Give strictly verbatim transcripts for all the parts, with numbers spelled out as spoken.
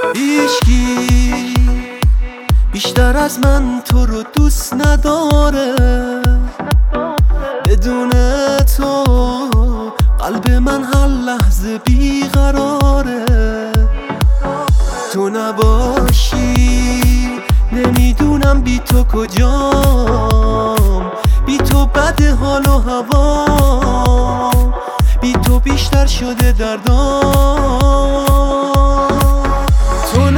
هیچکی بیشتر از من تو رو دوست نداره، بدون تو قلب من هر لحظه بیقراره. تو نباشی نمیدونم بی تو کجام، بی تو بد حال و هوا، بی تو بیشتر شده دردام. تو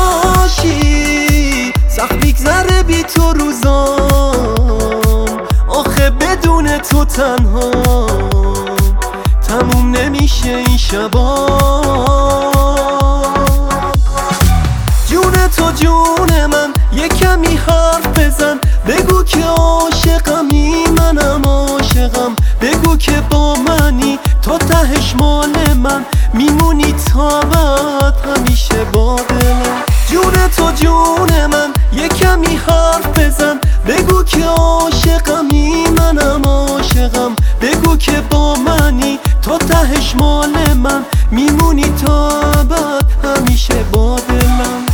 نباشی سخت میگذره بی تو روزام، آخه بدون تو تنها تموم نمیشه این شبا. جون تو جون من یه کمی حرف بزن، بگو که عاشقمی منم عاشقم، بگو که با منی تو تهش مال من، میمونی تا بعد همیشه با دلم. جون تو جون من یه کمی حرف بزن، بگو که عاشقمی منم عاشقم، بگو که با منی تو تهش مال من، میمونی تا بعد همیشه با دلم.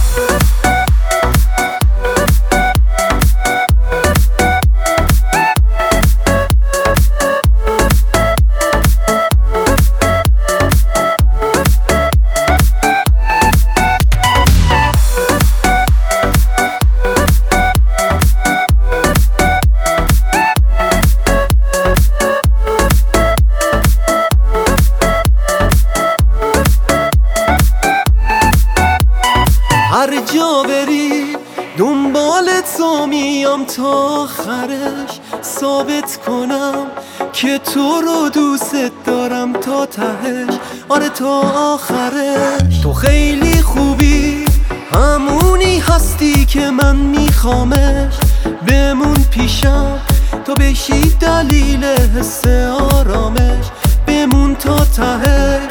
هر جا بری دنبال تو میام تا آخرش، ثابت کنم که تو رو دوست دارم تا تهش، آره تا آخرش. تو خیلی خوبی، همونی هستی که من میخوامش، بمون پیشم تو بشی دلیل حس آرامش، بمون تا تهش.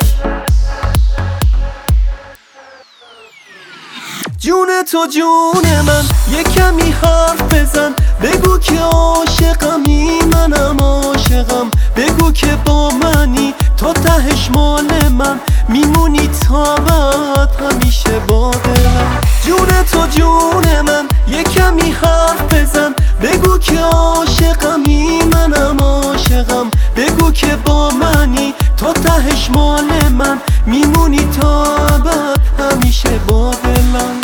جون تو جون من یه کمی حرف بزن، بگو که عاشقمی منم عاشقم، بگو که با منی تو تهش مال من، میمونی تا بعد همیشه با دلم. جون تو جون من یه کمی حرف بزن، بگو که عاشقمی منم عاشقم، بگو که با منی تو تهش مال من، میمونی تا بعد همیشه با دلم.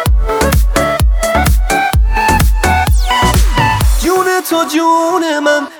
تو جون من